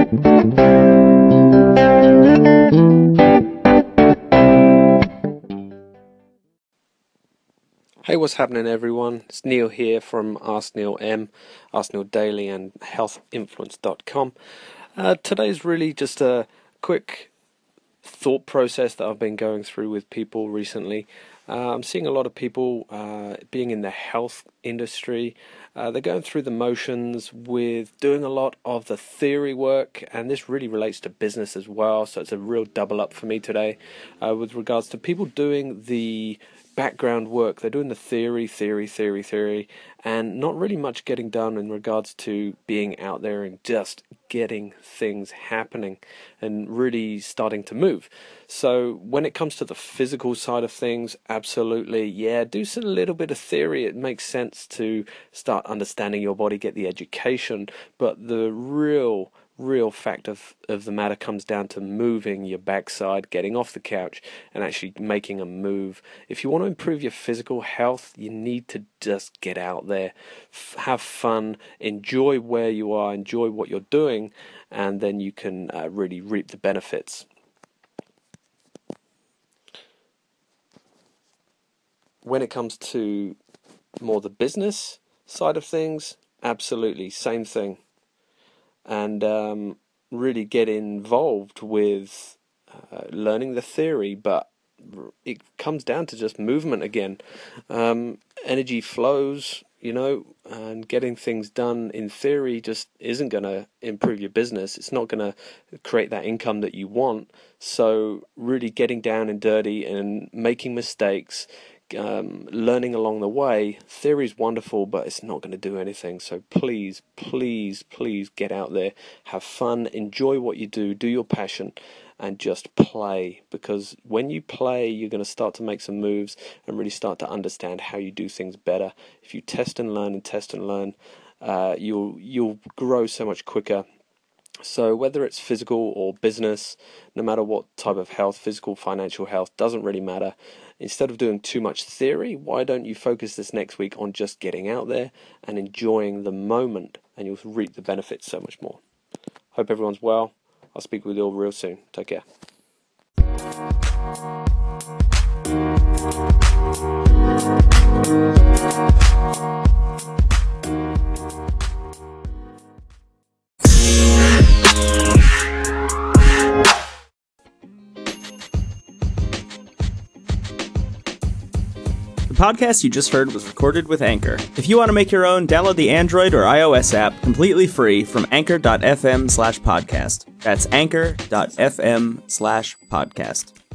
Hey, what's happening, everyone? It's Neil here from Ask Neil M, Ask Neil Daily, and healthinfluence.com. Today's really just a quick thought process that I've been going through with people recently. I'm seeing a lot of people being in the health industry. They're going through the motions with doing a lot of the theory work, and this really relates to business as well, so it's a real double up for me today with regards to people doing the background work. They're doing the theory, and not really much getting done in regards to being out there and just getting things happening and really starting to move. So when it comes to the physical side of things, absolutely, yeah, do a little bit of theory. It makes sense to start understanding your body, get the education, but the real fact of the matter comes down to moving your backside, getting off the couch, and actually making a move. If you want to improve your physical health, you need to just get out there, have fun, enjoy where you are, enjoy what you're doing, and then you can really reap the benefits. When it comes to more the business side of things, absolutely, same thing. And really get involved with learning the theory, but it comes down to just movement again. Energy flows, and getting things done in theory just isn't going to improve your business. It's not going to create that income that you want. So really getting down and dirty and making mistakes, learning along the way. Theory is wonderful, but it's not going to do anything. So please get out there, have fun, enjoy what you do your passion, and just play. Because when you play, you're going to start to make some moves and really start to understand how you do things better. If you test and learn, you'll grow so much quicker. So whether it's physical or business, no matter what type of health, physical, financial health, doesn't really matter. Instead of doing too much theory, why don't you focus this next week on just getting out there and enjoying the moment, and you'll reap the benefits so much more. Hope everyone's well. I'll speak with you all real soon. Take care. The podcast you just heard was recorded with Anchor. If you want to make your own, download the Android or iOS app completely free from anchor.fm/podcast. That's anchor.fm/podcast.